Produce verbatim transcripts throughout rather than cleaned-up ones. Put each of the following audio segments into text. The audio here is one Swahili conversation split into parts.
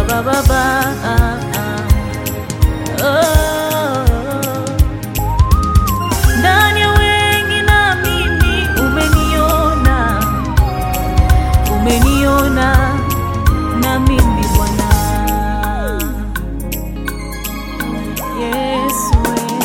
ba ba ba. Oh, ndani ya wengi na mimi umeniona, umeniona na mimi Bwana. Yesu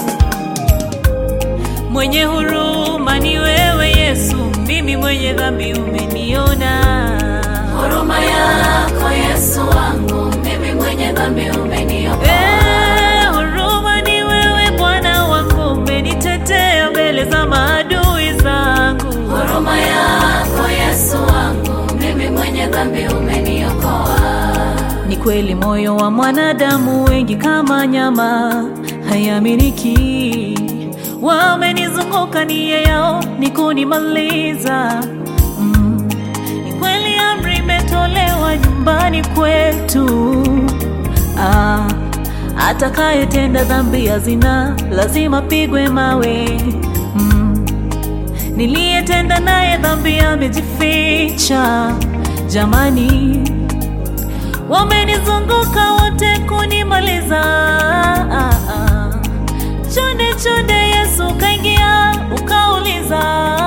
mwenye huruma ni wewe Yesu, mimi mwenye dhambi umeniona. Huruma yako Yesu wangu, mimi mwenye dhambi umeniokoa. Eh, huruma ni wewe Bwana wangu, umenitetea mbele za maadui zangu. Huruma yako Yesu wangu, mimi mwenye dhambi umeniokoa. Ni kweli moyo wa mwanadamu wengi kama nyama hayaminiki, wamenizunguka nia yao ni kunimaliza. Mm. Ni kweli amri imetolewa nyumbani kwetu, ah, atakayetenda dhambi ya zina lazima pigwe mawe. Mm. Niliyetenda naye dhambi amejificha. Jamani, wamenizunguka wote kunimaliza. Ah, ah. Chonde chonde Yesu kaingia ukauliza,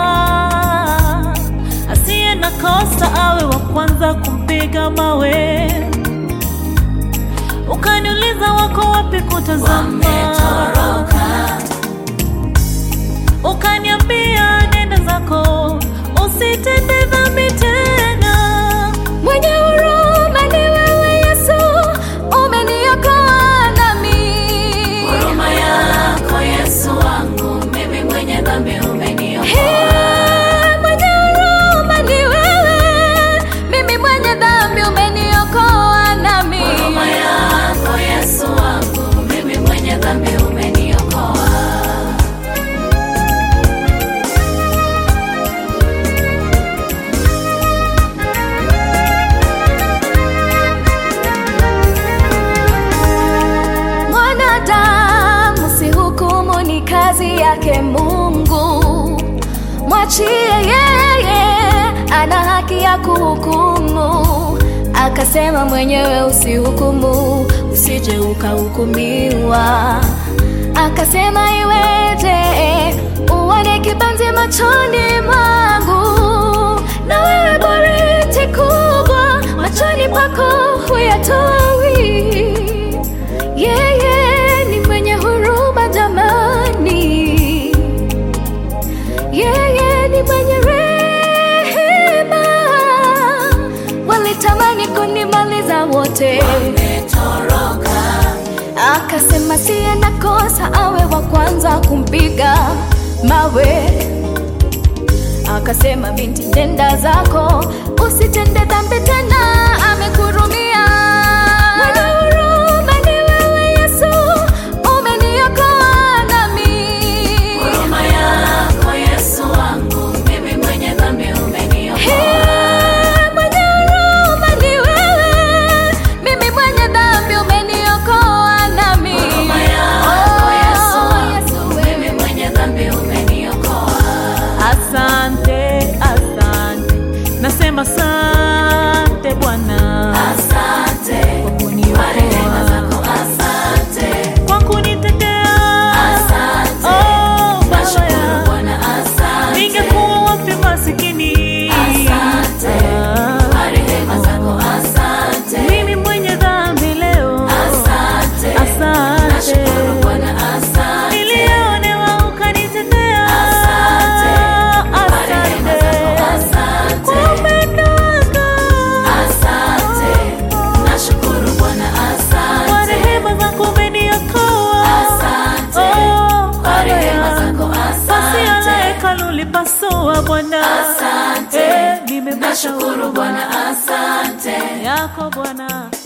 asiye na kosa awe wa kwanza kumpiga mawe. Ukaniuliza wako wapi kutazama, wametoroka. Ukaniambia nenda zako usitende dhambi tena. Mwenye huruma ni wewe Yesu, umeniokoa nami. Huruma yako Yesu wangu, mimi mwenye dhambi umeniokoa. Hey, mwenye huruma ni wewe, mimi mwenye dhambi umeniokoa nami. Huruma yako Yesu wangu, mimi mwenye dhambi umeniokoa. Kazi yake Mungu, mwachie yeye, ana haki ya kuhukumu. Akasema mwenyewe usihukumu, usije ukahukumiwa. Akasema iweje uone kibanzi machoni mwangu, na wewe boriti kubwa machoni pako huyatoi. Yeye ni mwenye huruma jamani, yeye ni mwenye rehema. Walitamani kunimaliza wote, wametoroka. Akasema siye na kosa awe wa kwanza kumpiga mawe. Akasema binti nenda zako usitende dhambi tena, amekurumia. Asante Bwana, asante kwa kuniokoa, zako asante kwa kunitetea, asante. Oh, nashukuru Bwana, asante. Ningekuwa wapi masikini, asante kwa rehema zako, asante. Mimi mwenye dhambi leo, asante, asante. Nashukuru Bwana, asante. Nilionewa ukanitetea, asante kwa rehema zako, asante. Pasua Bwana, asante. Eh, nimepata nashukuru Bwana, asante yako Bwana.